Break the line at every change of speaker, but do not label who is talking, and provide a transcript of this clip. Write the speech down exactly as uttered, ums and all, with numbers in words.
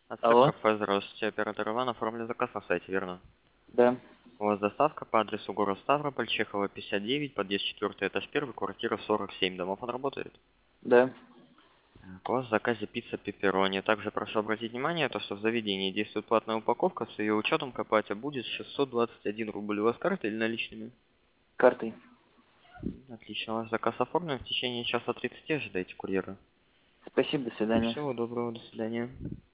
Отсек
Алло?
кафе, здравствуйте, оператор Иван, оформлю заказ на сайте, верно?
Да.
У вас доставка по адресу город Ставрополь, Чехова, пятьдесят девять, подъезд четвёртый, этаж первый, квартира сорок семь. Домофон работает?
Да.
Так, у вас в заказе пицца пепперони. Также прошу обратить внимание, то, что в заведении действует платная упаковка, с ее учетом к оплате будет шестьсот двадцать один рубль. У вас карта или наличными?
Картой.
Отлично, ваш заказ оформлен. В течение часа тридцати ожидайте курьера.
Спасибо, до свидания.
Всего доброго, до свидания.